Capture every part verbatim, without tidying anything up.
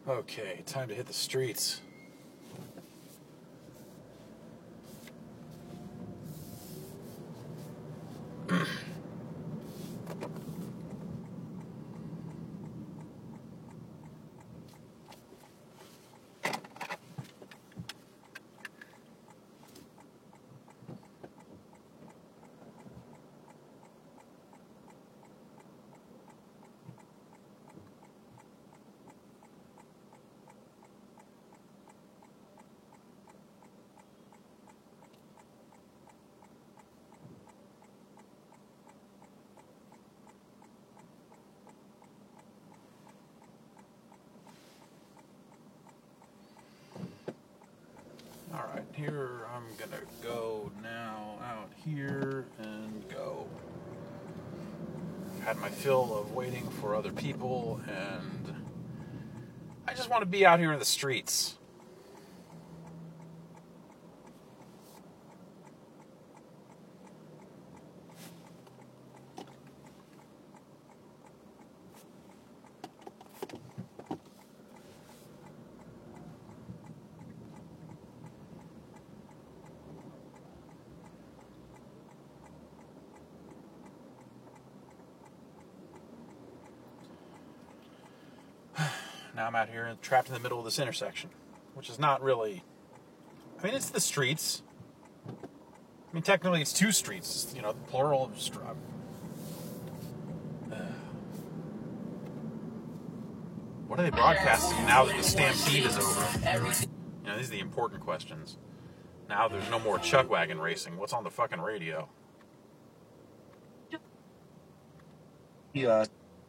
Okay, time to hit the streets. Alright, here I'm gonna go now out here and go. I've had my fill of waiting for other people, and I just want to be out here in the streets. Now I'm out here trapped in the middle of this intersection, which is not really... I mean, it's the streets. I mean, technically it's two streets, you know, plural of... Str- uh, what are they broadcasting now that the stampede is over? You know, these are the important questions. Now there's no more chuck wagon racing. What's on the fucking radio? Yeah.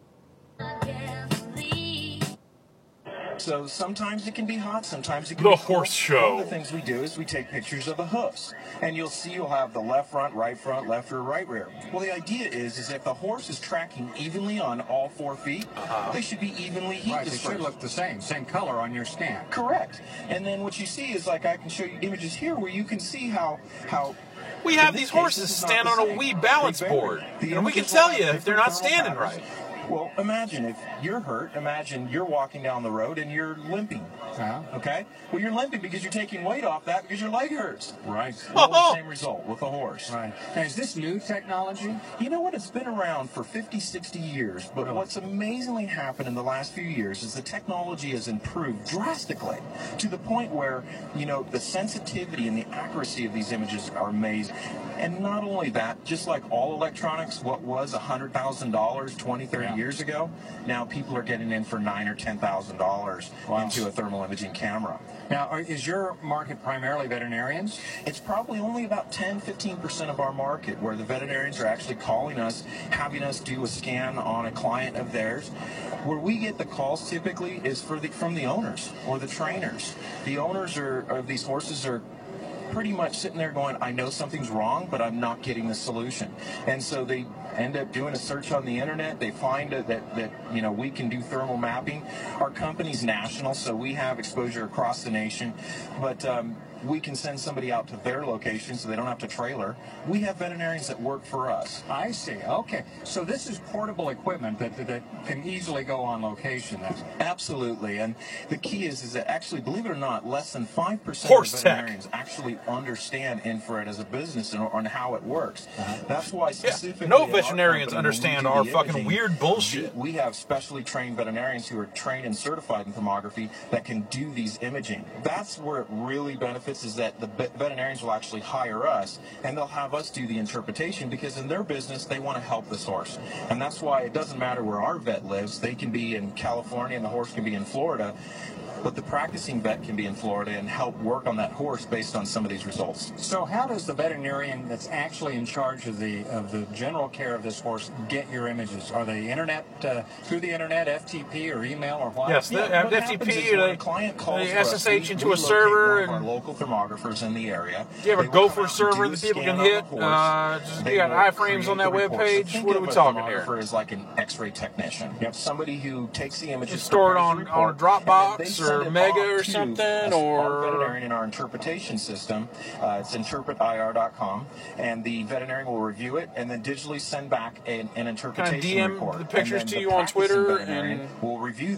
So sometimes it can be hot, sometimes it can the be The horse cold. show. One of the things we do is we take pictures of the hoofs. And you'll see you'll have the left front, right front, left rear, right rear. Well, the idea is, is if the horse is tracking evenly on all four feet, uh-huh. they should be evenly heat right, dispersed. They should look the same, same color on your scan. Correct. And then what you see is, like, I can show you images here where you can see how... how we have these horses stand on a wee balance board. And we can tell you if they're not standing right. Well, imagine if you're hurt, imagine you're walking down the road and you're limping. Uh-huh. Okay? Well, you're limping because you're taking weight off that because your leg hurts. Right. Well, oh. the same result with a horse. Right. Now, is this new technology? You know what? It's been around for fifty, sixty years, but really? What's amazingly happened in the last few years is the technology has improved drastically to the point where, you know, the sensitivity and the accuracy of these images are amazing. And not only that, just like all electronics, what was one hundred thousand dollars twenty, thirty yeah. years ago, now people are getting in for nine thousand dollars or ten thousand dollars wow. into a thermal imaging camera. Now, are, is your market primarily veterinarians? It's probably only about ten, fifteen percent of our market where the veterinarians are actually calling us, having us do a scan on a client of theirs. Where we get the calls typically is for the, from the owners or the trainers. The owners are, of these horses are pretty much sitting there going, I know something's wrong, but I'm not getting the solution. And so they end up doing a search on the internet. They find that, that, you know, we can do thermal mapping. Our company's national, so we have exposure across the nation. But um, we can send somebody out to their location so they don't have to trailer. We have veterinarians that work for us. I see. Okay. So this is portable equipment that, that can easily go on location then? Absolutely. And the key is, is that actually, believe it or not, less than five percent Horse of veterinarians tech. actually understand infrared as a business and on how it works. Uh-huh. That's why specifically... Yeah. No veterinarians understand our fucking imaging, weird bullshit. We, we have specially trained veterinarians who are trained and certified in thermography that can do these imaging. That's where it really benefits, is that the veterinarians will actually hire us and they'll have us do the interpretation because in their business they want to help this horse. And that's why it doesn't matter where our vet lives. They can be in California and the horse can be in Florida. But the practicing vet can be in Florida and help work on that horse based on some of these results. So how does the veterinarian that's actually in charge of the of the general care of this horse get your images? Are they internet, uh, through the internet, F T P or email or what? Yes, the yeah, uh, F T P, or the, client calls the S S H us, into we, we a server. One of our local thermographers in the area. Do you have a Gopher server that people can hit? Uh, just, you got iframes on that web page? So what are we talking here? A thermographer is like an X-ray technician. Yep. Somebody who takes the images, store it on, on a Dropbox or Mega or something, or our veterinarian in our interpretation system. Uh, it's interpret I R dot com, and the veterinarian will review it and then digitally send back an, an interpretation kind of D M report. the pictures to the you on Twitter, and we'll review that.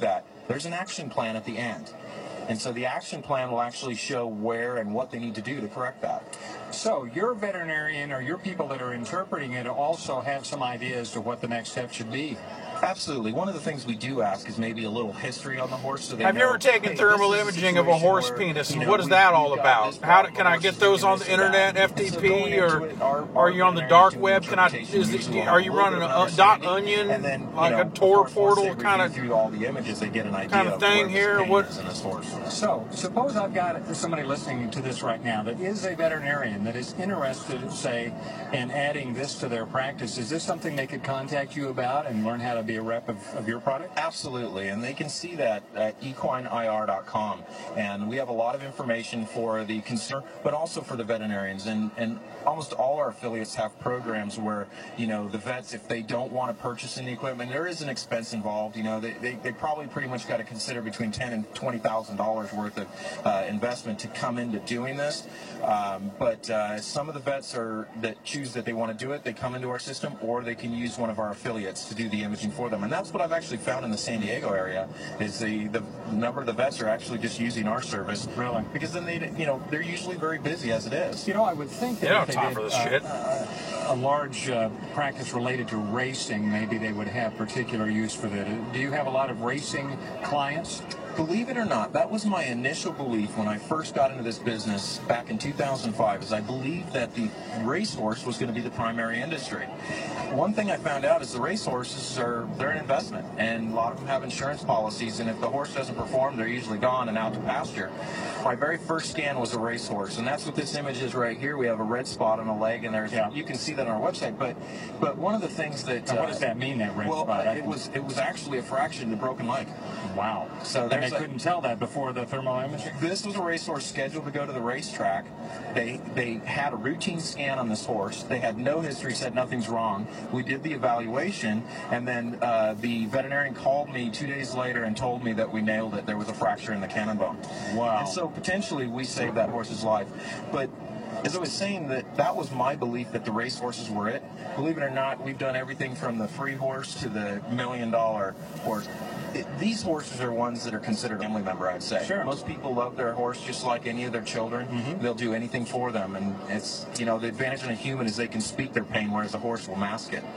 there's an action plan at the end. And so the action plan will actually show where and what they need to do to correct that. So your veterinarian or your people that are interpreting it also have some idea as to what the next step should be. Absolutely. One of the things we do ask is maybe a little history on the horse. So they Have know, you ever taken hey, thermal this is imaging of a situation horse where, penis? you And know, what is we- that we've all got about? this How problem, can I horse get is those doing on this the or that. internet, F T And so P, going into or it, our- are our you on the veterinarians dark do web? Can I? interpretation Is usually it, on are a you little running bit a of uh, dot understanding. onion, And then, you like know, a of Tor course, once portal they kind review of? through all the images, they get an idea kind of thing where this here? pain What- is in this horse. So suppose I've got somebody listening to this right now that is a veterinarian that is interested, say, in adding this to their practice. Is this something they could contact you about and learn how to be a rep of, of your product? Absolutely, and they can see that at equine I R dot com, and we have a lot of information for the consumer, but also for the veterinarians, and, and almost all our affiliates have programs where, you know, the vets, if they don't want to purchase any equipment, there is an expense involved. You know, they, they, they probably pretty much got to consider between ten and twenty thousand dollars worth of uh, investment to come into doing this. Um, but uh, some of the vets are that choose that they want to do it, they come into our system, or they can use one of our affiliates to do the imaging for them. And that's what I've actually found in the San Diego area, is the, the number of the vets are actually just using our service. Really? Because then they, you know, they're usually very busy as it is. You know, I would think that They don't if have they time did for this uh, shit. uh, a large uh, practice related to racing, maybe they would have particular use for that. Do you have a lot of racing clients? Believe it or not, that was my initial belief when I first got into this business back in two thousand five, is I believed that the racehorse was going to be the primary industry. One thing I found out is the racehorses are, they're an investment, and a lot of them have insurance policies, and if the horse doesn't perform, they're usually gone and out to pasture. My very first scan was a racehorse, and that's what this image is right here. We have a red spot on a leg, and there's, Yeah. you can see that on our website, but but one of the things that... Now, what uh, does that mean, that red well, spot? I it can- was, it was actually a fraction of the broken leg. Wow. So and they there's a- couldn't tell that before the thermal imaging? This was a racehorse scheduled to go to the racetrack. They they had a routine scan on this horse. They had no history, said nothing's wrong. We did the evaluation, and then uh, the veterinarian called me two days later and told me that we nailed it. There was a fracture in the cannon bone. Wow. And so potentially we saved that horse's life. But as I was saying, that that was my belief that the race horses were it. Believe it or not, we've done everything from the free horse to the million dollar horse. It, these horses are ones that are considered a family member, I'd say. Sure. Most people love their horse just like any of their children. Mm-hmm. They'll do anything for them, and it's, you know, the advantage in a human is they can speak their pain, whereas a horse will mask it.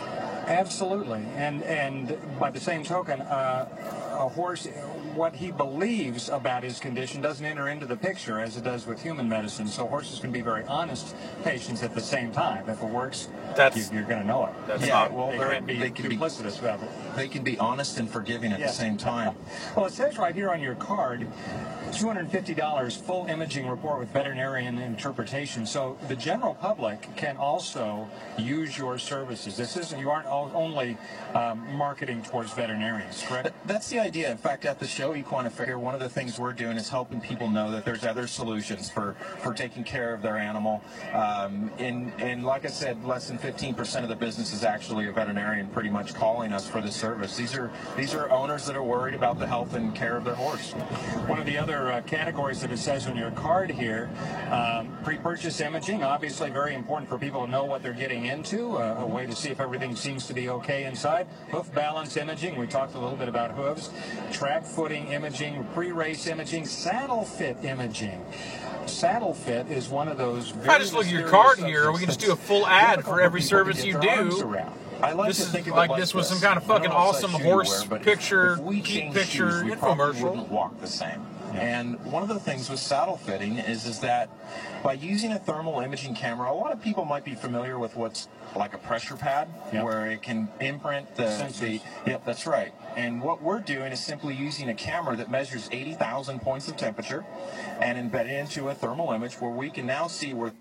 Absolutely. And and by the same token, uh, a horse, what he believes about his condition doesn't enter into the picture as it does with human medicine. So horses can be very honest patients at the same time. If it works, That's- you, you're going to know it. that's Yeah, not. well, They they're- can't be they can be- duplicitous about it. They can be honest and forgiving at Yeah. the same time. Well, it says right here on your card, two hundred fifty dollars full imaging report with veterinarian interpretation. So the general public can also use your services. This isn't, you aren't all, only um, marketing towards veterinarians, correct? That- That's the idea. In fact, at the show Equine Affair, one of the things we're doing is helping people know that there's other solutions for, for taking care of their animal. Um, and, and like I said, less than fifteen percent of the business is actually a veterinarian pretty much calling us for the service. These are these are owners that are worried about the health and care of their horse. One of the other uh, categories that it says on your card here, um, pre-purchase imaging, obviously very important for people to know what they're getting into, uh, a way to see if everything seems to be okay inside. Hoof balance imaging, we talked a little bit about hooves. Track footing imaging, pre-race imaging, saddle fit imaging. Saddle fit is one of those very If I just look at your mysterious card here, we subjects can just do a that's full ad difficult for every people to service get you their arms do. around. I like This to is think of like it like this was some kind of I don't fucking know if awesome that's shoe you horse wear, but picture, if we Jeep changed picture, shoes, we probably infomercial. wouldn't walk the same. And one of the things with saddle fitting is is that by using a thermal imaging camera, a lot of people might be familiar with what's like a pressure pad, Yep. where it can imprint the, Sensors. the yep, that's right. And what we're doing is simply using a camera that measures eighty thousand points of temperature and embed it into a thermal image where we can now see where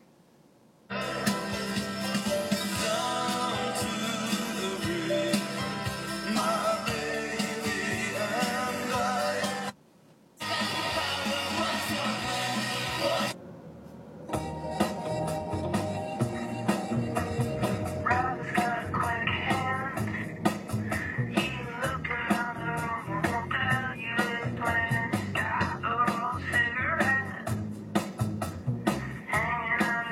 Rob's got a quick hand. He looked around the room, won't tell you his plans. Got a roll cigarette hanging out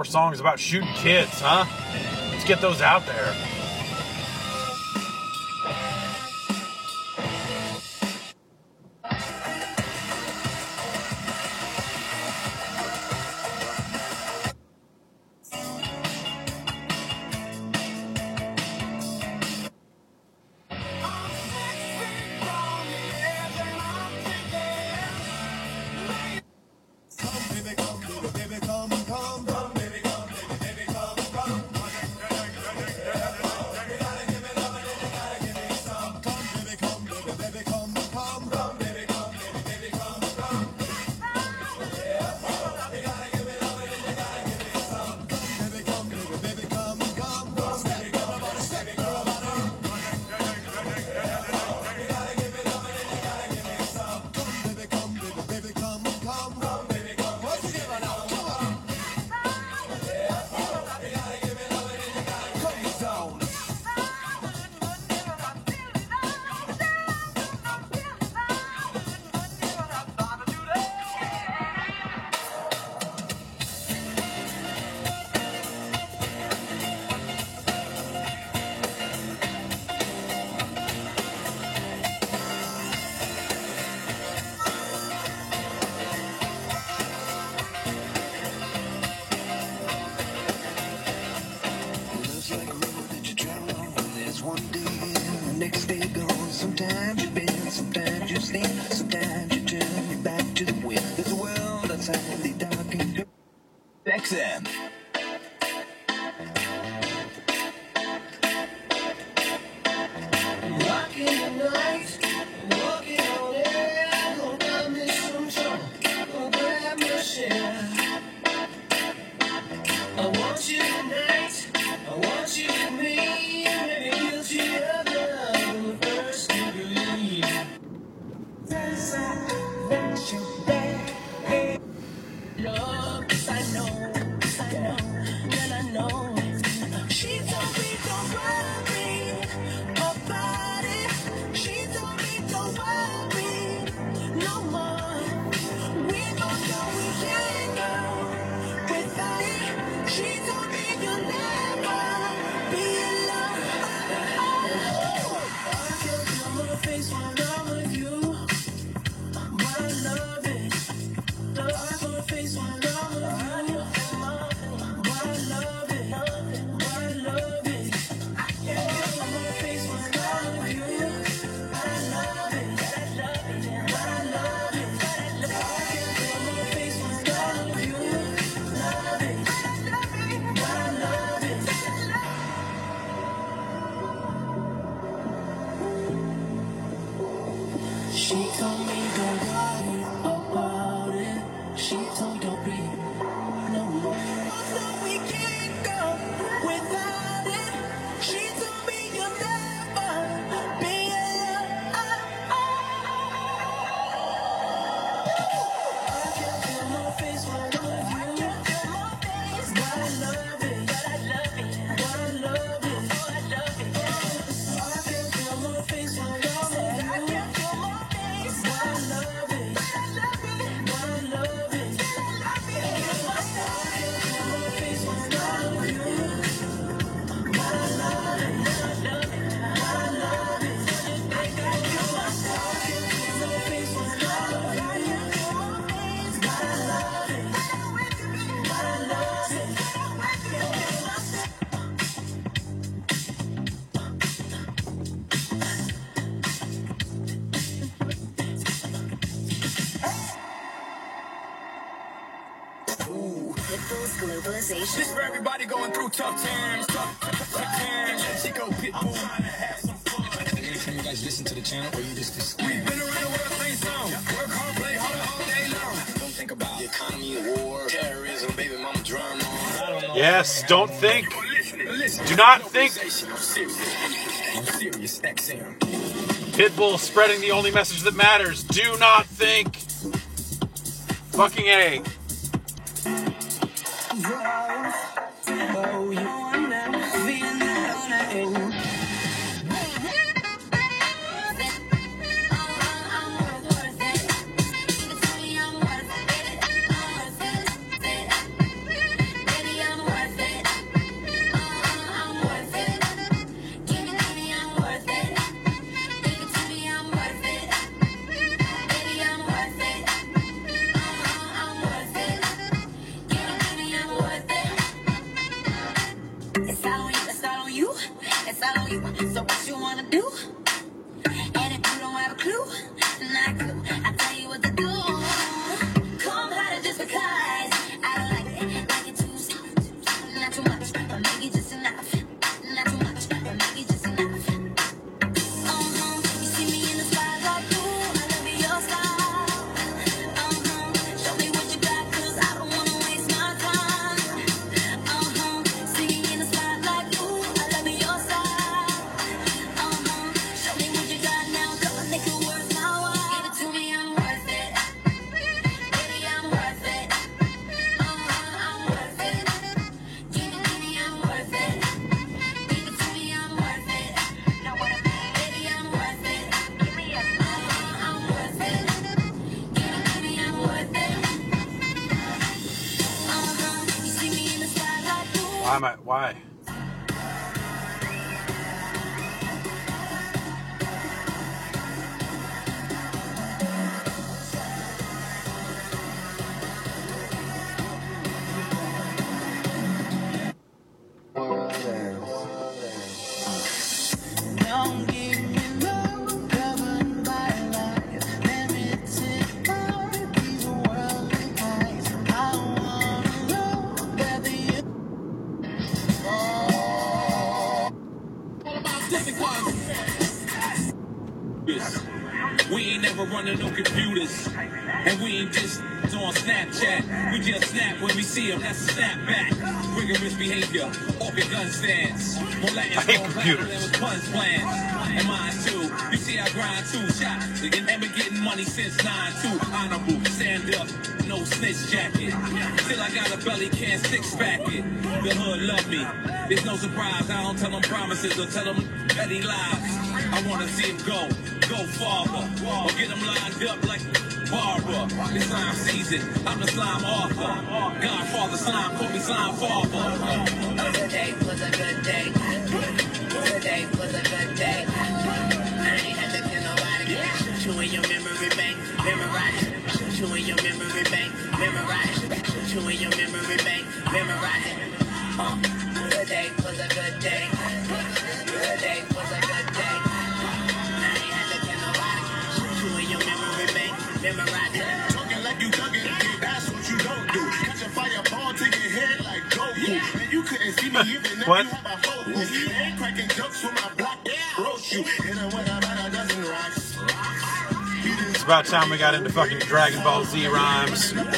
songs about shooting kids, huh? Let's get those out there. X M. Walking the night, walking on air, gonna grab me some trouble, gonna grab my share. I want you tonight, I want you with me, maybe guilty of love, the first degree. Since I let you back, love, 'cause I know, 'cause I know, and I know. She told me don't worry about it. She told me don't worry no more. We both know we can't go without it. She told me you'll never be alone. I can feel my face when I'm with you. But I love it. The eyes on my face when I'm with you. But I love it. But I love it. I can feel my face when I'm with you. But I love it. But I love it. I can feel my face when I'm with you. Love it. But I love it. She told me don't worry about it. She told me don't be no more. No, we can't go without it. She told me you'll never be alone. I can feel my face when I'm with you. But I love it. But I love it. But I love it. Oh, I love it. I can feel my face when I'm with you. But I love it. But I love it. I can feel my face when I'm with you. But I love it. But I love it. I can feel my face when I'm with you. But I love it. But I love it. Pitbull's globalization. This for everybody going through tough times, tough, tough times. Chico Pitbull. Anytime you guys listen to the channel, or you just just we've been around the world, same song. Work hard, play hard all day long. Don't think about the economy, war, terrorism, baby mama drama. I don't know. Yes, don't think. Listen, listen. Do not think. I'm serious. I'm serious. X M. Pitbull spreading the only message that matters. Do not think. Fucking A. Oh, you wanna feel that on you. So what you wanna do? And if you don't have a clue, not clue, I'll tell you what to do. Come harder just because I don't like it, like it too soft. Not too much, but maybe just enough. Not too much, but maybe just enough. Uh-huh, you see me in the spotlight, ooh, I love your style. Uh-huh, show me what you got, cause I don't wanna waste my time. Uh-huh, see me in the spotlight, ooh, I love your style. Uh-huh, show me what you got now, come on, make it worth my while. Give it to me, I'm worth it. Baby, I'm worth it. Uh-huh, I'm worth it. Give it to me, I'm worth it. Give it to me, I'm worth it. Know what I mean? Baby, I'm worth it. Give me a uh-huh, I'm worth it. Give it to me, I'm worth it. Uh-huh, you see me in the spotlight, ooh. Why am I? Why? Don't give me love governed by lies. Limited by these worldly eyes. I wanna know that the We ain't never running no computers, and we ain't just on Snapchat. We just snap when we see them. That's a snapback. Rigorous behavior, orchid gun stands. More Latin I hate song computers. than with puns plans. And mine too. You see I grind two shots. And been getting money since nine two. Honorable, stand up, no snitch jacket. Still I got a belly, can't six pack it. The hood love me. There's no surprise. I don't tell them promises or tell them petty lies. I wanna see him go, go farther, or get him lined up like Barbara. It's slime season, I'm the slime author. Godfather slime, call me slime father. Today was a good day. Today was a good day. I ain't had to kill nobody. Shoot you in your memory bank, memorize it. Shoot you in your memory bank, memorize it. Shoot you in your memory bank, memorize it. Uh, today was a good day. Today was a good day. I ain't had to kill nobody. Shoot you in your memory bank, memorize it. Talking like you thugging, that's what you don't do. Catch a fireball to your head like Goku. And you couldn't see me even if What? you had my focus. Ain't cracking jokes with my block, roast you. Hit her with about a dozen rocks. It's about time we got into fucking Dragon Ball Z rhymes. You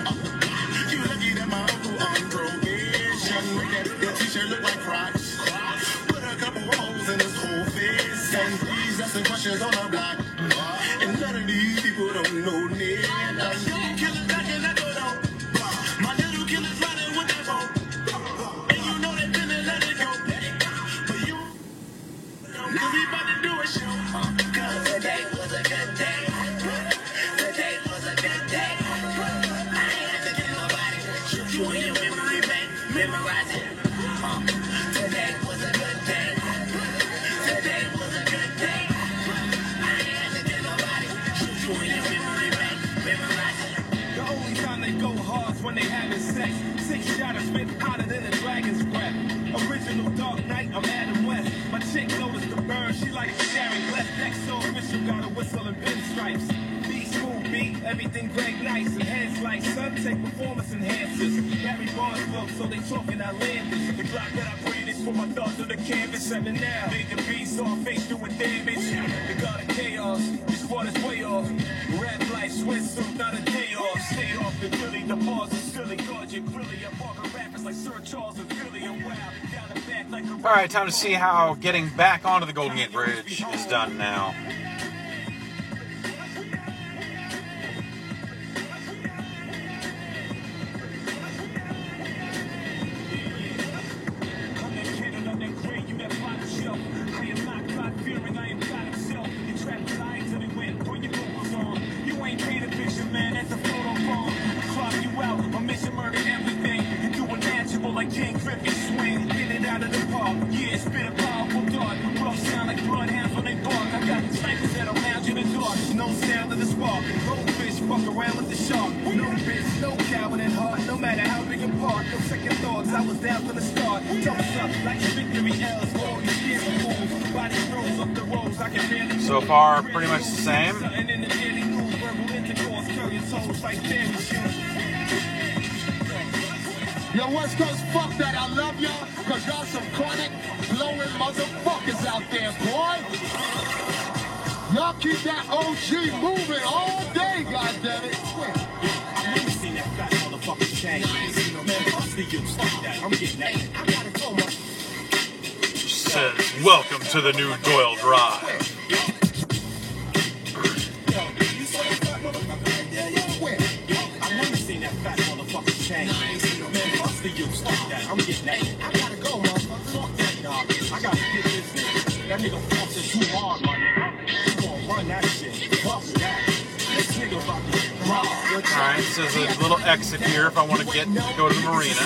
lucky that my uncle on probation. Make that, that t-shirt look like Crocs. Put a couple holes in his whole face. And please ask some questions on the block. And none of these people don't know me. And I young killers knocking at the door. My little killers running with that phone. And you know they finna let it go. But you, cause we about to do a show. Cause Today was a good day. Today was a good day. I ain't had to kill nobody. Shoot you in your memory bank, memorize it. Uh, today was a good day. Today was a good day. I ain't had to kill nobody. Shoot you in your memory bank, memorize it. The only time they go hard is when they having sex. Six shotters spit hotter than a dragon's breath. Original Dark Knight, I'm Adam West. My chick noticed the burn, she like Sharon Bless. Next so official, got a whistle and pinstripes. Beat smooth beat, everything great nice. And heads like sun, take performance enhancers. Harry Barnes look, so they talking outlandish. The Glock that I breathe is for my thoughts on the canvas. And now, made the beast on face doing damage. The god of chaos, this squad is way off. Rap like Swiss, so not a day off. Stay off the Philly, the pause is silly. Guard your grilly, I walk a rappers like Sir Charles and Philly. And wow, down the back like a All right, time to see how getting back onto the Golden Gate Bridge is done now. Like King Griffin swing, get it out of the park. Yeah, spit a powerful dart. Rough sound like bloodhounds when they bark. I got snipers that are lounge in the dark. No sound of the spark. Goldfish fuck around with the shark. No bitch, no coward at heart. No matter how big a part, no second thoughts. I was down from the start. Thumbs up like victory L's. All these scary moves. So far, pretty much the same. Yo, West Coast, fuck that. I love y'all, cause y'all some chronic, blowing motherfuckers out there, boy. Y'all keep that O G moving all day, goddammit. I've never seen that fat motherfucker change. Man, fuck the you, fuck that. I'm getting that. I gotta go, man. Says, welcome to the new Doyle Drive. I'm getting that. I gotta go, motherfucker. Fuck that, dog. I gotta get this nigga. That nigga forcing too hard, my nigga. You gonna run that shit. Fuck that. This nigga about to get robbed. Alright, so there's a little exit here if I want to get go to the marina.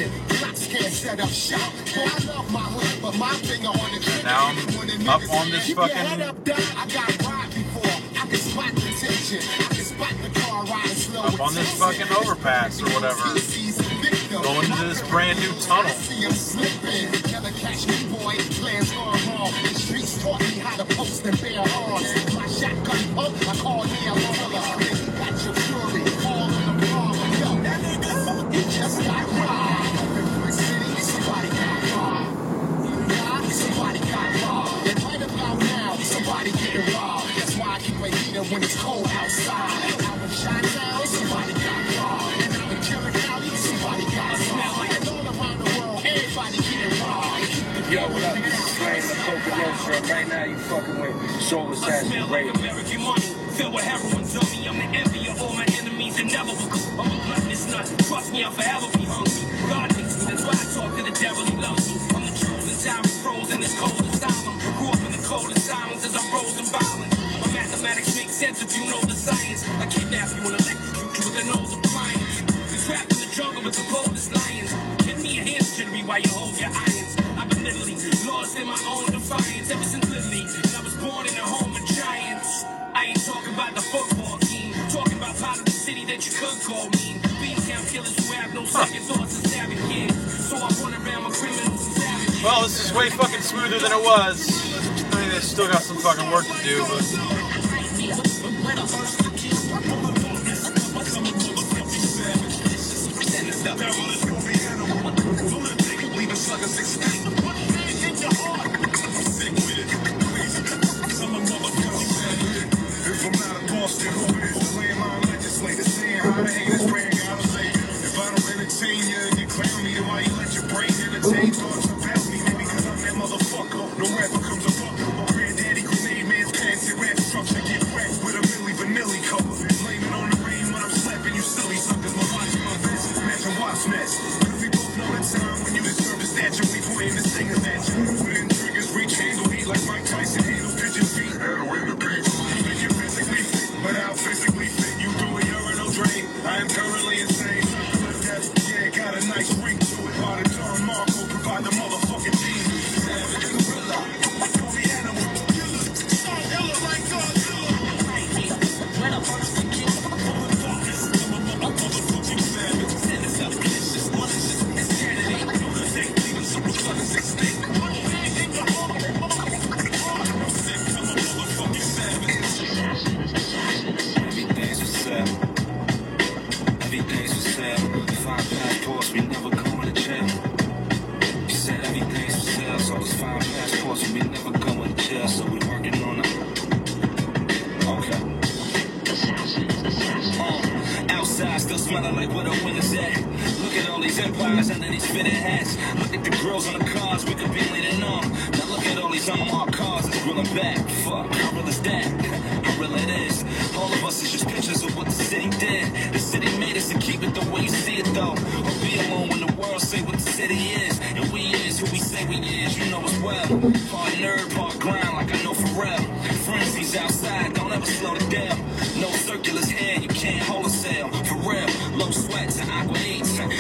Now I'm up on this fucking up on this fucking overpass or whatever. Going into this brand new tunnel. When it's cold outside, out in Chi-Town, somebody got robbed. And out in Chillicothe, somebody got robbed. And all around the world, everybody getting robbed. Yo, what up? This is Flame the Coca Roaster. Right now, you fucking with Soul Assassin Radio. American money, filled with heroin, dummy. I'm the envy of all my enemies and never will go. I'm a gluttonous nut. Trust me, I'll forever be hungry. God hates me, that's why I talk to the devil, he loves me. I'm the chosen time, frozen in this cold asylum. Grew up in the coldest silence as I rose in violence. My mathematics make sense if you know the science. I kidnap you and electrocute you with an old appliance. We trapped in the jungle with the boldest lions. Give me a hand, jittery, while you hold your irons. I've been literally lost in my own defiance ever since Lily. And I was born in a home of giants. I ain't talking about the football team. Talking about part of the city that you could call mean. Beantown killers who have no second thoughts and savage kids. So I run around my criminals and savages. Well, this is way fucking smoother than it was. I mean, they still got some fucking work to do, but.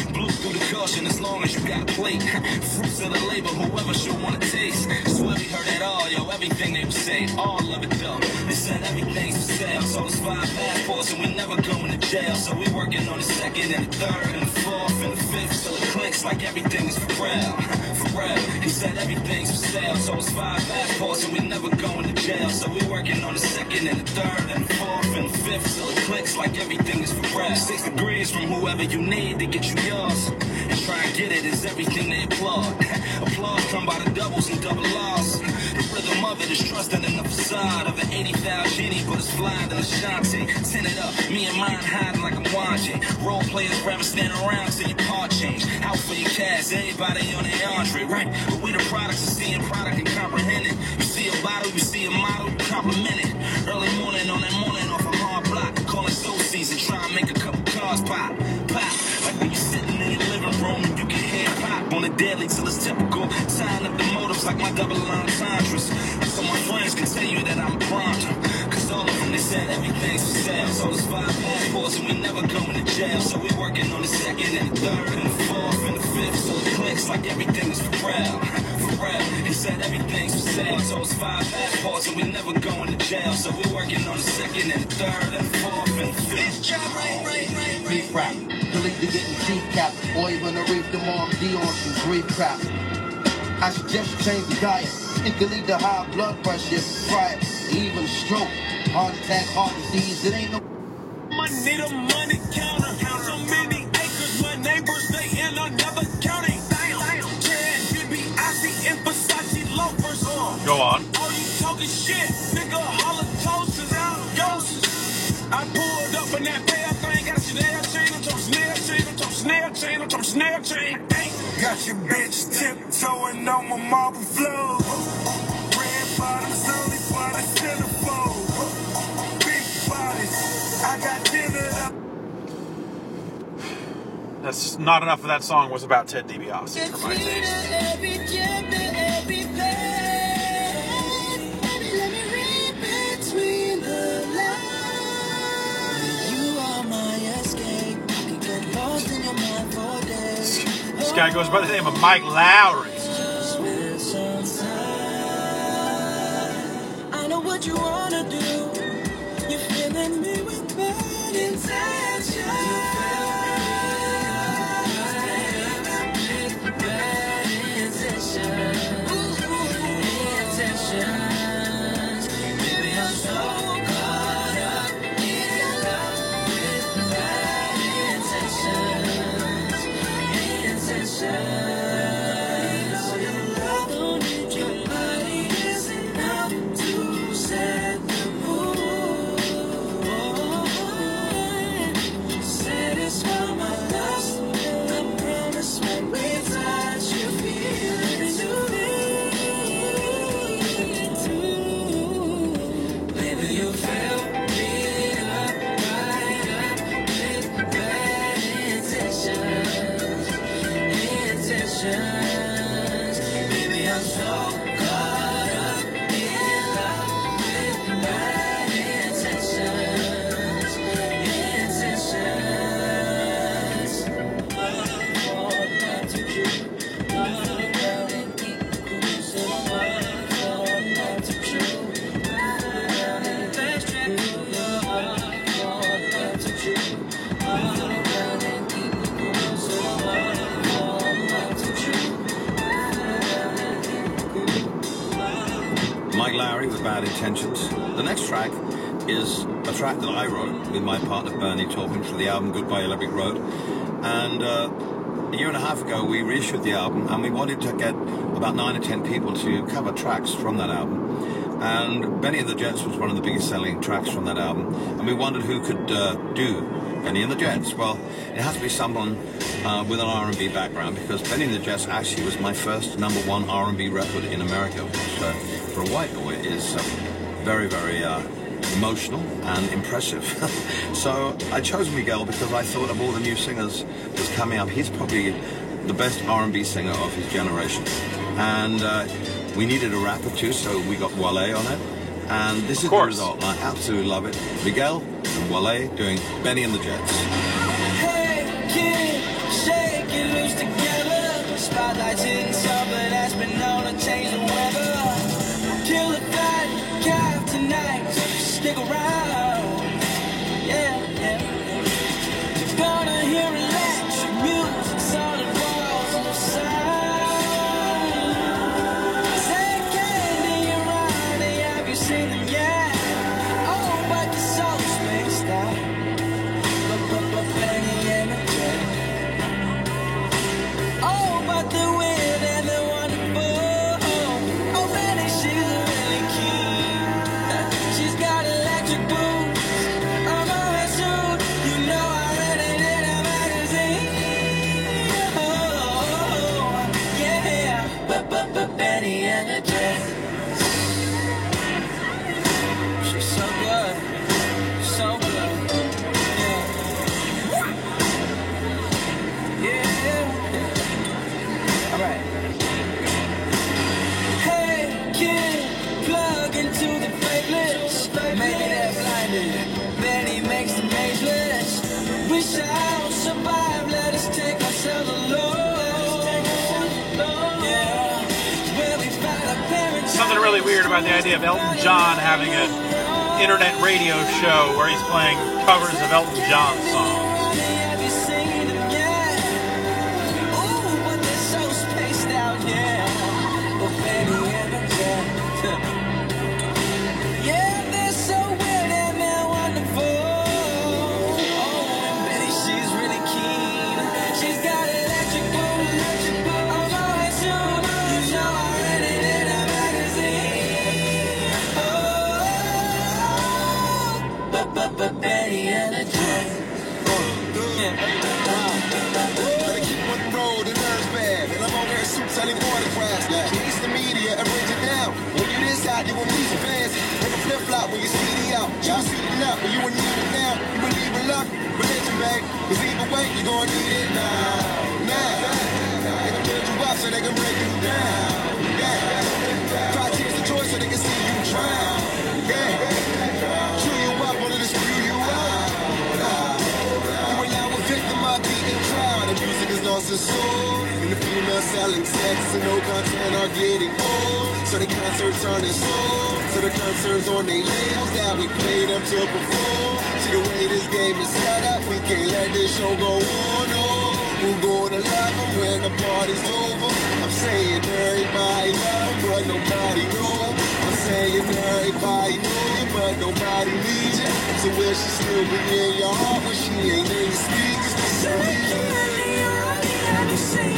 Fruits of the labor, whoever should want to taste. Swear we heard at all, yo, everything they say, all of it though. They said everything's for sale, so it's five passports and we never going to jail. So we working on the second and the third and the fourth and the fifth, so it clicks like everything is for real, for real. He said everything's for sale, so it's five passports and we never going to jail. So we working on the second and the third and the fourth and the fifth, so it clicks like everything is for real. Six degrees from whoever you need to get you yours, and try and get it is everything they applaud. Applause come by the doubles and double R's. The rhythm of it is trusting in the facade of an eighty thousand genie, but it's flying than a Shanti. Send it up, me and mine hiding like I'm watching. Role players rather stand around till your part change. Out for your cash, everybody on their entree, right? But we the products of seeing product and comprehending. You see a bottle, you see a model, you compliment it. Early morning on that morning off a hard block, call it soul season, try and make a couple cars pop, pop. Like when you sitting in your living room and you can hear pop on the daily till it's typical. Tying up the motives like my double entendres, so my friends can tell you that I'm a prompt. Cause all of them, they said everything's for sale. So there's five passports and we never going to jail. So we working on the second and the third and the fourth and the fifth, so it clicks like everything is for real, for real. He said everything's for sale, so it's five passports and we never going to jail. So we working on the second and the third and the fourth and the fifth. Grief rap, delete the getting cheap cap, or even to reef them on D on some grief crap. I suggest you change the diet and delete the high blood pressure, try it, even stroke, heart attack, heart disease. It ain't no money, the money counter. So many acres, my neighbors stay in another county. Chad, DiBiase, and Versace loafers. Go on. All you talking shit, nigga, holocaust is out ghosts. I pulled up in that pair thing, got a snare chain, I'm talking snare chain, I'm talking snare chain, I'm talking snare chain. Got your bitch tiptoeing on my marble floor. Red bottoms only for the centerfold. Big bodies, I got dinner up. That's not enough of that song was about Ted DiBiase for my taste. Every chapter, every page. Baby, let me read between the lines. You are my escape. I can get lost in your mind for days. This guy goes by the name of Mike Lowry. I know what you wanna do. You're filling me with bad intentions. You fill me with bad intentions. Intentions. Baby, I'm so caught up in your love with bad intentions. Intentions. Don't need your body is enough to set the mood. Satisfy my lust. I promise when we touch, you feel it too. Baby, you fill me up, right up with bad intentions. Intentions. Baby, I'm so caught up in love with bad intentions. Intentions. Love not to you. Love out and keep the cruising. Love not to you. Love and fast track to your heart. Love not to you. Love out and keep the cruising. Love not to you. Mike Lowry with Bad Intentions. The next track is a track that I wrote with my partner Bernie Taupin for the album Goodbye Electric Road. And uh, a year and a half ago we reissued the album and we wanted to get about nine or ten people to cover tracks from that album. And Benny and the Jets was one of the biggest selling tracks from that album. And we wondered who could uh, do Benny and the Jets. Well, it has to be someone uh, with an R and B background, because Benny and the Jets actually was my first number one R and B record in America, which uh, for a white boy is uh, very, very uh, emotional and impressive. So I chose Miguel because I thought of all the new singers that's coming up, he's probably the best R and B singer of his generation. And uh, we needed a rapper too, so we got Wale on it. And this is the result, and I absolutely love it. Miguel and Wale doing Benny and the Jets. Hey, kid, shake it loose together. Spotlights hitting something that's been known to change the weather. by the idea of Elton John having an internet radio show where he's playing covers of Elton John songs. Selling autographs, yeah. Release the media and bring it down. When you this out, you gon' need some fans. Make a flip flop when you C D out. You can see it up, but you won't need it now. You believe in luck, religion, babe. Cause either way, you gon' need it now. Now, they can build you up so they can break you down. Yeah. Try to change the choice so they can see you drown. Yeah. Chew you up, wanted to screw you out. You are now a victim of being drowned. The music is lost its soul. The female selling sex and no content are getting old. So the concerts turn their soul. So the concerts on their labels that we play them to perform. See the way this game is set up, we can't let this show go on. Oh, we're gonna love them when the party's over. I'm saying everybody love them, but nobody know them. I'm saying everybody know you, but nobody needs you. So will she still be in your heart when she ain't in your speakers? So we can't be seen.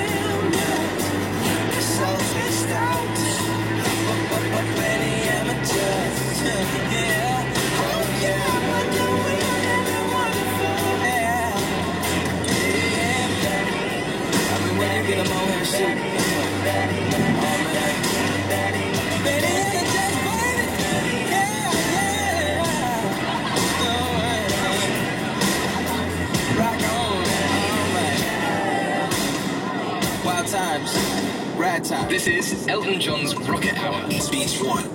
Wild times, rad time. This is Elton John's Rocket Hour. Speech one.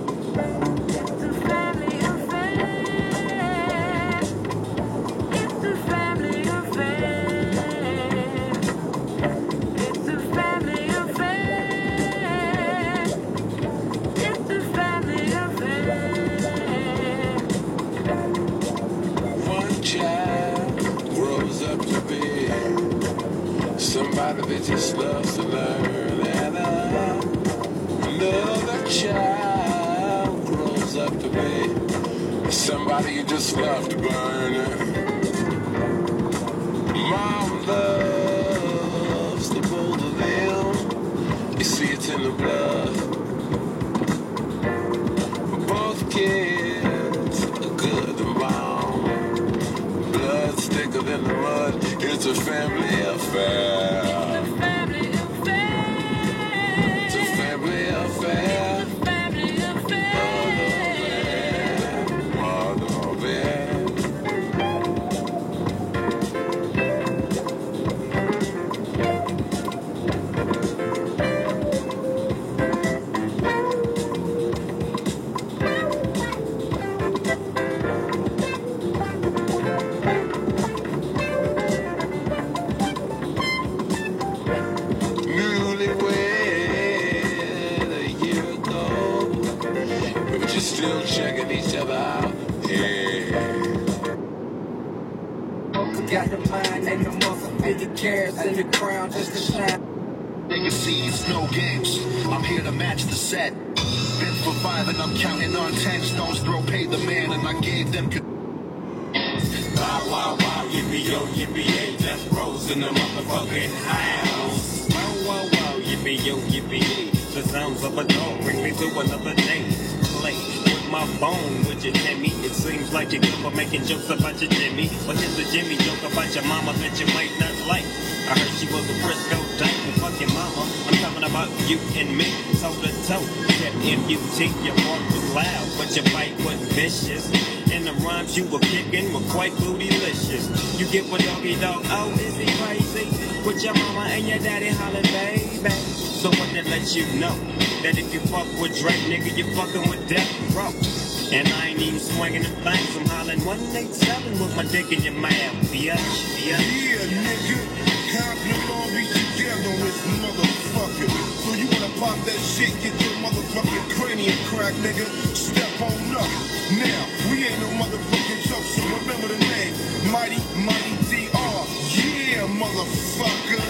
Somebody that just loves to learn, and uh, another child grows up to be somebody you just love to burn. Mom loves the both of them. You see it's in the blood. Both kids are good and bound. Blood's thicker than the mud. It's a family affair. Still checking each other out. Yeah. Got the mind and the muscle, fifty carats and the crown just to shine. They can see it's no games. I'm here to match the set. Been for five and I'm counting on ten stones. Throw paid the man and I gave them. Wow, wow, wow, yippee yo, yippee yay, Death Rose in the motherfucking house. Wow, wow, wow, yippee yo, yippee yay. The sounds of a dog bring me to another day. Play with my bone, would you Timmy? It seems like you're good for making jokes about your Jimmy. But here's a Jimmy joke about your mama that you might not like. I heard she was a Frisco dyke, and fuck your mama. I'm talking about you and me, toe to toe. M U T, your walk was loud, but your bite was vicious. And the rhymes you were kicking were quite bootylicious. You get what doggy dog, oh, is he crazy? With your mama and your daddy hollering, baby. So what that lets you know? That if you fuck with Drake, nigga, you fucking with Death Row. And I ain't even swinging the banks. I'm hollering one eight seven with my dick in your mouth. Bitch, bitch. Yeah, nigga. Compton Long Beach together on this motherfucker. So you wanna pop that shit, get your motherfucking cranium crack, nigga. Step on up. Now, we ain't no motherfucking joke, so remember the name. Mighty, Mighty D R. Yeah, motherfucker.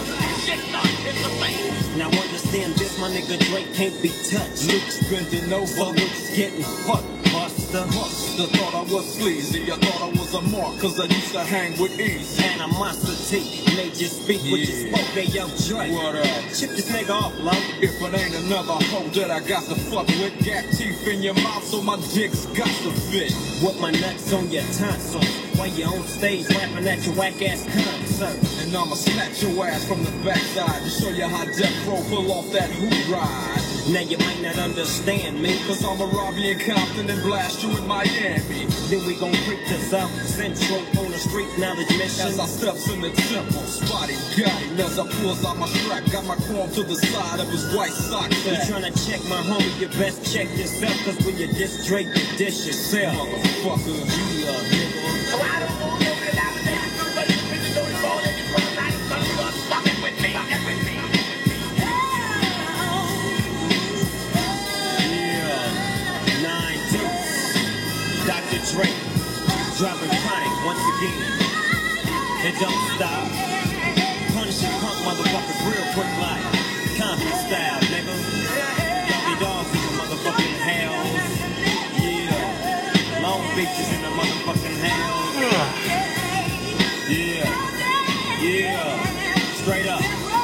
Now understand this, my nigga Drake can't be touched. Luke's bending over, Luke's getting fucked. Buster, Buster thought I was sleazy. I thought I was a mark, cause I used to hang with ease. Animosity made you speak what you Yeah. spoke. Hey, yo, Drake. What up? Chip this nigga off, low. If it ain't another hoe that I got to fuck with, got teeth in your mouth, so my dick's got to fit. With my nuts on your tonsils, while you on stage rapping at your whack ass concert. And I'ma snatch your ass from the backside to show you how Death Row pull off that hoop ride. Now you might not understand me, Cause I'ma rob you in Compton and blast you in Miami. then we gon' creep to South Central on the street knowledge mission. As I steps in the temple, spotty got him. As I pulls out my strap, got my chrome to the side of his white sock You back. tryna check my homie, you best check yourself. Cause when you diss Drake, you dish yourself. Motherfucker, yeah, nigga. So I don't know no good out of that. But you bitches don't fall in your front line. Son of a fucking with me. Fucking with me. Yeah, nine deuce. Doctor Dre, dropping chronic once again. It don't stop. Punishing punk motherfuckers real quick like Compton style, nigga. Doggy dogs in the motherfucking hells. Yeah, Long Beach is in the motherfucking hells. Yeah, yeah, straight up.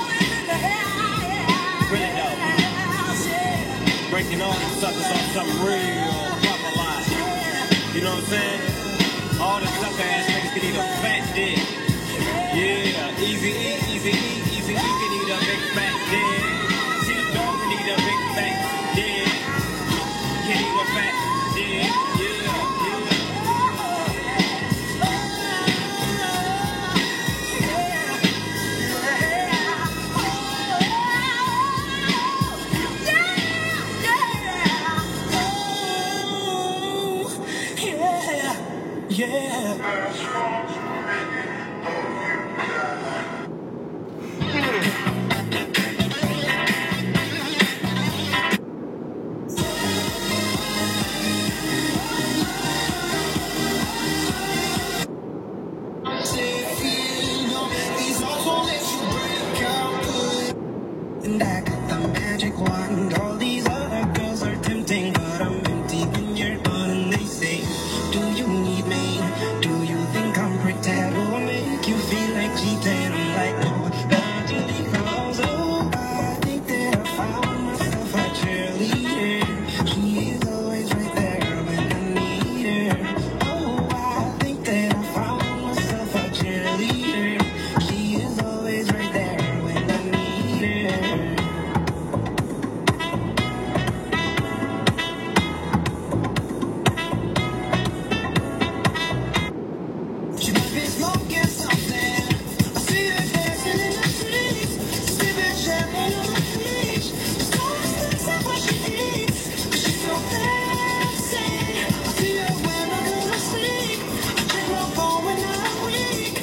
Really though. Breaking all these suckers on some real proper life. You know what I'm saying? All the sucker ass niggas can eat a fat dick. Yeah, easy E, easy E, easy E can eat a big fat dick. T-Dog can eat a big fat dick. Can eat a fat dick. Yeah, yeah. And I got the magic wand. All these other girls are tempting, but I'm empty when you're gone. And they say, do you need me? Do you think I'm pretty? Do I make you feel like cheating? I'm like, no, not really close. Oh, I think that I found myself a cheerleader. She is always right there when I need her. Oh, I think that I found myself a cheerleader. She is always right there when I need her. She might be smoking something. I see her dancing in the streets, sipping champagne on the beach. It's always things like what she eats, 'cause she's so fancy. I see her when I go to sleep. I dream of her when I'm weak.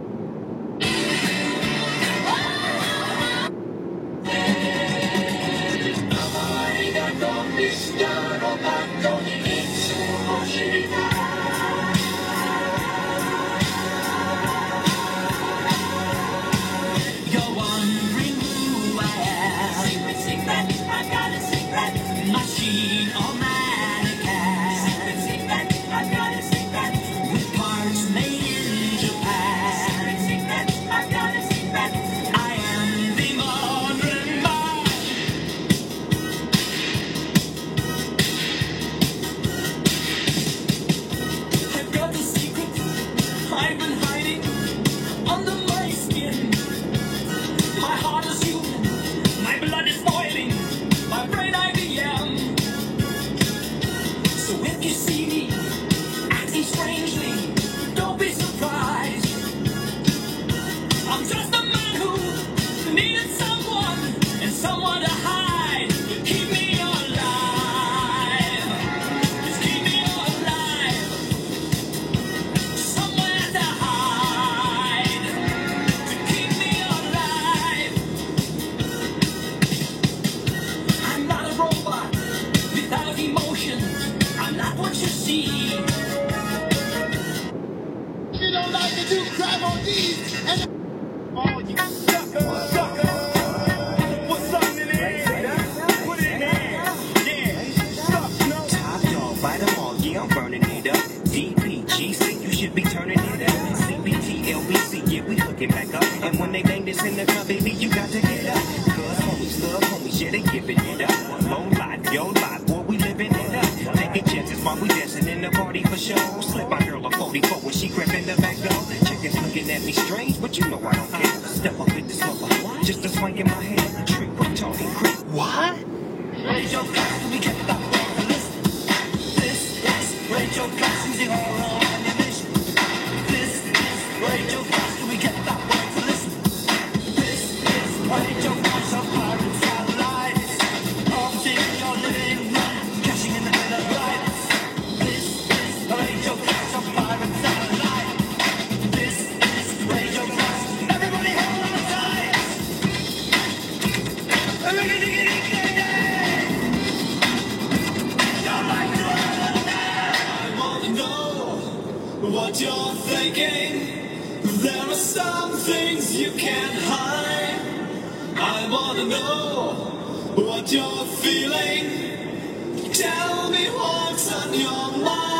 You're wondering who I am. Secret, secret, I got a secret. Machine or mannequin. Secret, secret, I got a secret. With parts made in Japan. Secret, secret, I got a secret. I am the modern man. I've got a secret I've been hiding under my skin. My heart is human, my blood is boiling, my brain I B M. So if you see me acting strangely, don't be surprised. I'm just a man who needed someone and someone to hide. Keep me alive. Just keep me alive. M O Ds and Oh, you sucker, sucker. What's something in there? Put it in there. Yeah. Suck, no. Top dog, bite them all. Yeah, I'm burning it up. D P G C, you should be turning it up. C B T, L B C, yeah, we hooking back up. And when they bang this in the club, baby, you got to get up. Cause homies love homies, yeah, they giving it up. Low life, yo life, boy, we living it up. Taking chances while we dancing in the party for show. Slip my girl a forty-four when she crept in the back door. Chickens looking at me strange, but you know I don't care. Step up in this mother, just a swank in my head. Trick, what talking creep? What? raise your glass, we get that one. Listen, this is raise your glass, using all our ammunition. This is raise your glass, we get that one. Listen, this is raise your glass, of pirate satellites. All things you're living, cashing in the Bill of Rights. This is raise your glass, of pirate satellites. This is raise your glass, everybody hold on tight. Everybody get it, get it. What you're thinking, there are some things you can't hide. I wanna know what you're feeling. Tell me what's on your mind.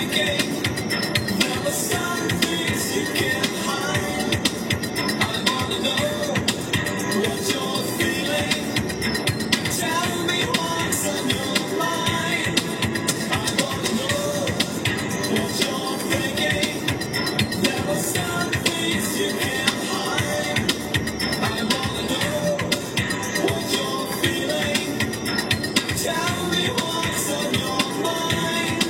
thinking. There are some things you can't hide. I wanna know what you're feeling. Tell me what's on your mind. I wanna know what you're thinking. There are some things you can't hide. I wanna know what you're feeling. Tell me what's on your mind.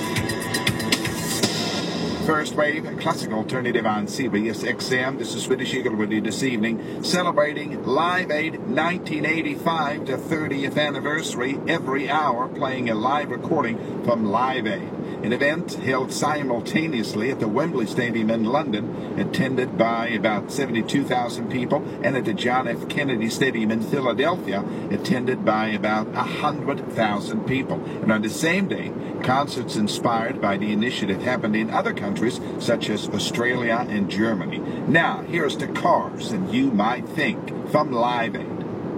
First Wave Classic Alternative on C B S X M. This is Swedish Eagle with you this evening, celebrating Live Aid nineteen eighty-five to thirtieth anniversary every hour, playing a live recording from Live Aid. An event held simultaneously at the Wembley Stadium in London, attended by about seventy-two thousand people, and at the John F. Kennedy Stadium in Philadelphia, attended by about one hundred thousand people. And on the same day, concerts inspired by the initiative happened in other countries, such as Australia and Germany. Now, here's the Cars and You Might Think from Live Aid.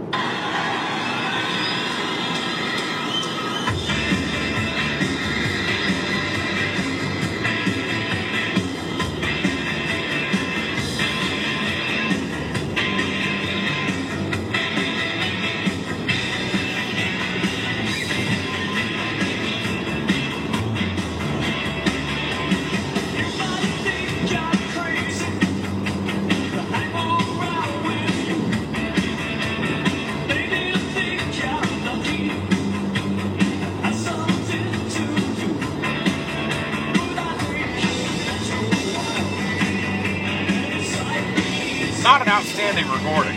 Not an outstanding recording.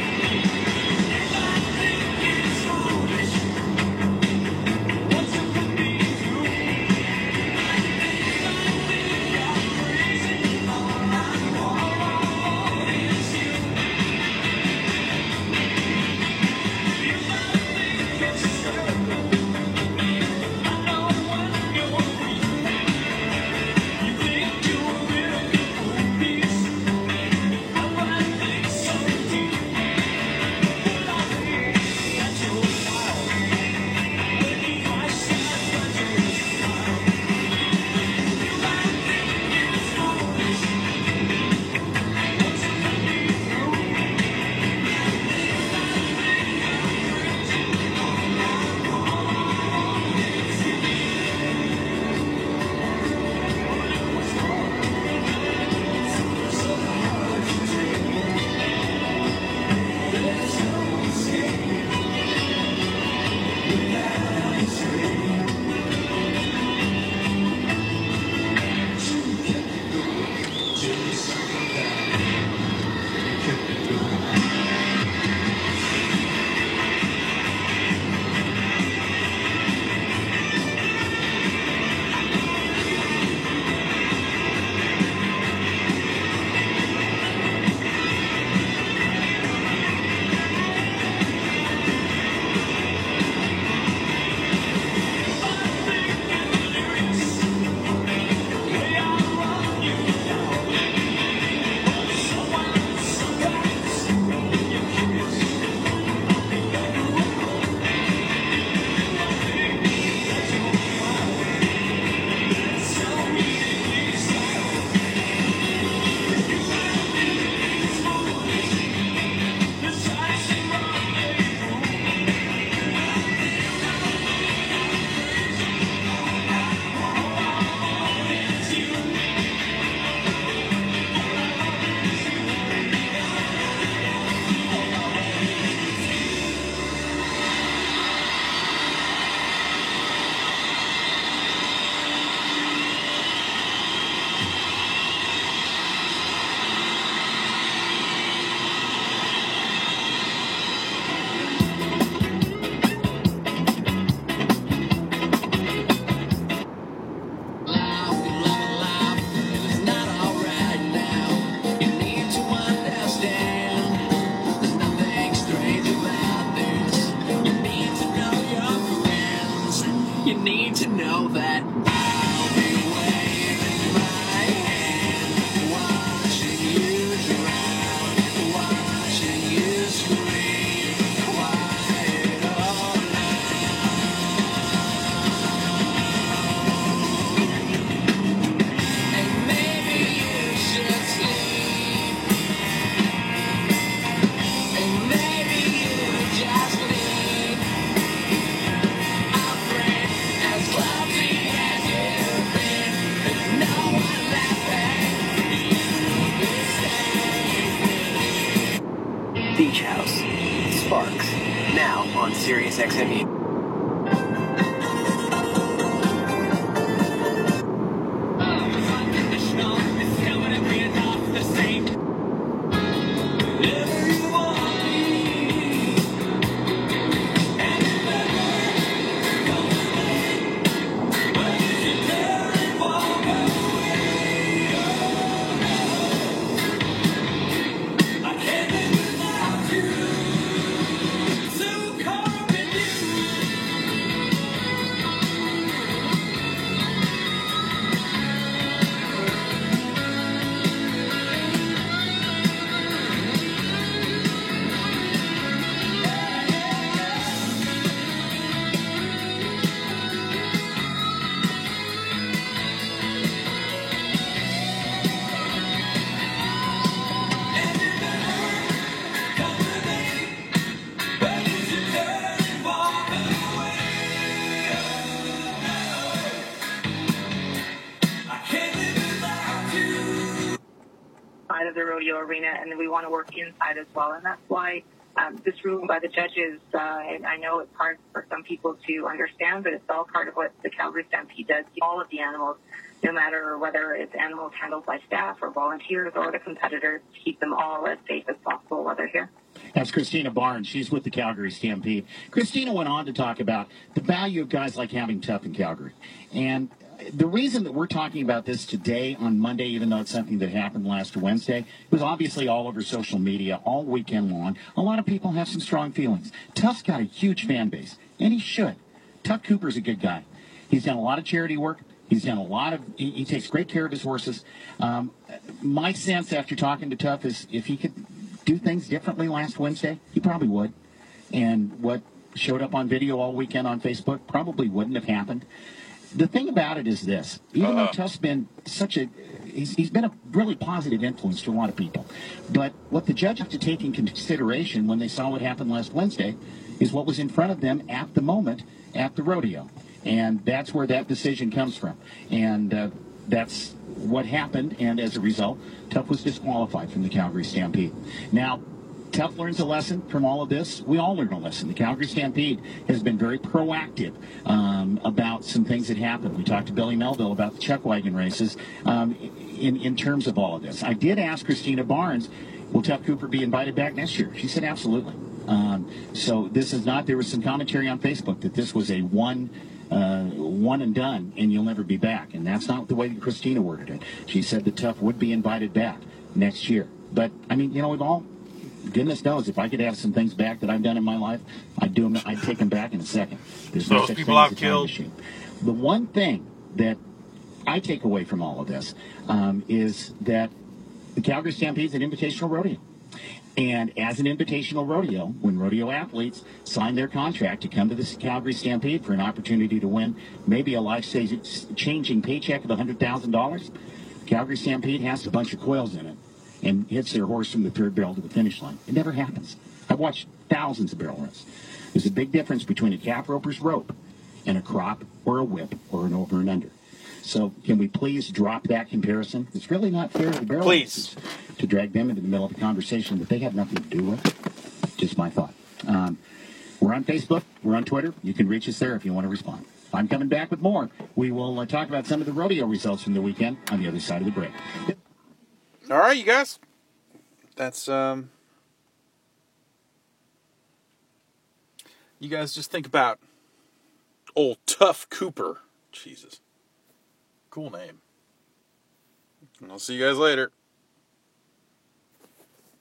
Sirius X M. Side of the rodeo arena, and then we want to work inside as well, and that's why um, this ruling by the judges, uh, and I know it's hard for some people to understand, but it's all part of what the Calgary Stampede does. All of the animals, no matter whether it's animals handled by staff or volunteers or the competitors, keep them all as safe as possible while they're here. That's Christina Barnes. She's with the Calgary Stampede. Christina went on to talk about the value of guys like having Tough in Calgary. And the reason that we're talking about this today on Monday, even though it's something that happened last Wednesday, it was obviously all over social media all weekend long. A lot of people have some strong feelings. Tough's got a huge fan base, and he should. Tough Cooper's a good guy. He's done a lot of charity work. He's done a lot of, he, he takes great care of his horses. Um, my sense after talking to Tough is if he could do things differently last Wednesday, he probably would. And what showed up on video all weekend on Facebook probably wouldn't have happened. The thing about it is this, even Uh-uh. though Tough's been such a, he's, he's been a really positive influence to a lot of people, but what the judge had to take in consideration when they saw what happened last Wednesday is what was in front of them at the moment at the rodeo. And that's where that decision comes from. And uh, that's what happened, and as a result, Tough was disqualified from the Calgary Stampede. Now, Tough learns a lesson from all of this. We all learn a lesson. The Calgary Stampede has been very proactive um, about some things that happened. We talked to Billy Melville about the chuck wagon races um, in, in terms of all of this. I did ask Christina Barnes, will Tough Cooper be invited back next year? She said absolutely. Um, so this is not, there was some commentary on Facebook that this was a one Uh, one and done, and you'll never be back. And that's not the way that Christina worded it. She said that Tough would be invited back next year. But, I mean, you know, we've all, goodness knows, if I could have some things back that I've done in my life, I'd do them, I'd take them back in a second. There's no Those such people thing as I've a time killed. machine. The one thing that I take away from all of this um, is that the Calgary Stampede is an invitational rodeo. And as an invitational rodeo, when rodeo athletes sign their contract to come to the Calgary Stampede for an opportunity to win maybe a life-changing paycheck of one hundred thousand dollars, Calgary Stampede has a bunch of coils in it and hits their horse from the third barrel to the finish line. It never happens. I've watched thousands of barrel runs. There's a big difference between a calf roper's rope and a crop or a whip or an over and under. So can we please drop that comparison? It's really not fair to the barrel Please. racers to drag them into the middle of a conversation that they have nothing to do with. Just my thought. Um, we're on Facebook. We're on Twitter. You can reach us there if you want to respond. I'm coming back with more. We will uh, talk about some of the rodeo results from the weekend on the other side of the break. All right, you guys. That's, um... you guys just think about old Tough Cooper. Jesus. Cool name. And I'll see you guys later.